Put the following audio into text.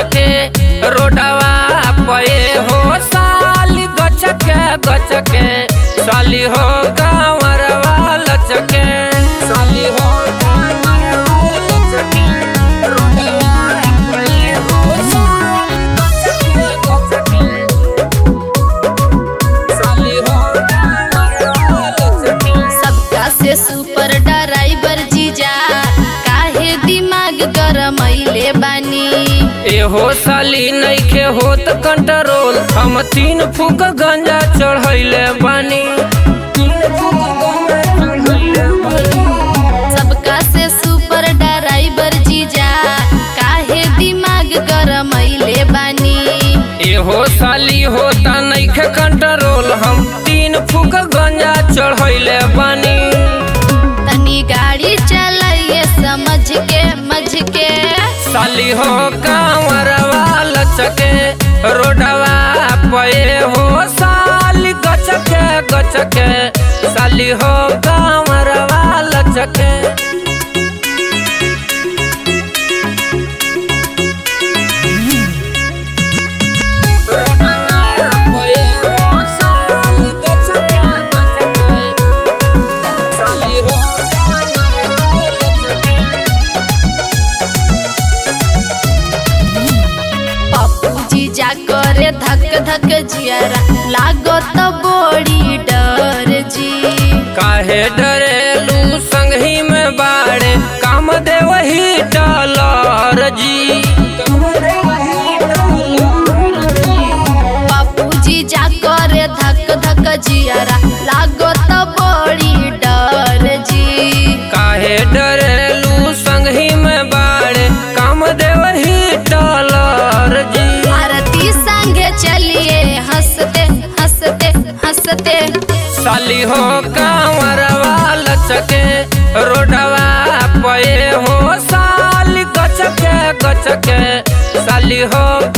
लचके रोडवा पे हो साली गचके गचके साली हो कांवरवा लचके साली हो कांवरवा लचके रोडवा पे हो साली गचके साली हो कांवरवा लचके। सबका से सुपर ड्राइवर जीजा काहे दिमाग गरमैले बानी। एहो साली नइखे होत कंट्रोल हम 3 फूक गंजा चढ़ैले बानी। सबका से सुपर ड्राइवर जीजा काहे दिमाग गरमैले बानी। एहो साली होता नइखे कंट्रोल हम 3 फूक गंजा चढ़ैले बानी। तनी गाड़ी चलाइए समझ के मझ के साली हो कांवरवा लचके रोडवा पे हो साली गचके गचके साली हो कांवरवा लचके। जीजा करे धक धक जियरा लागत बड़ी डर जी। काहे डरेलू संगही में बाड़े काम दे वही डॉलर जी। बापू जीजा करे धक धक जियरा लागत बड़ी डर जी। काहे डरेलू संगही में बाड़े काम दे वही डॉलर जी। आरती संगे चलिए हंसते हंसते हंसते साली हो कांवरवा लचके रोडवा पे हो साली गचके गचके साली हो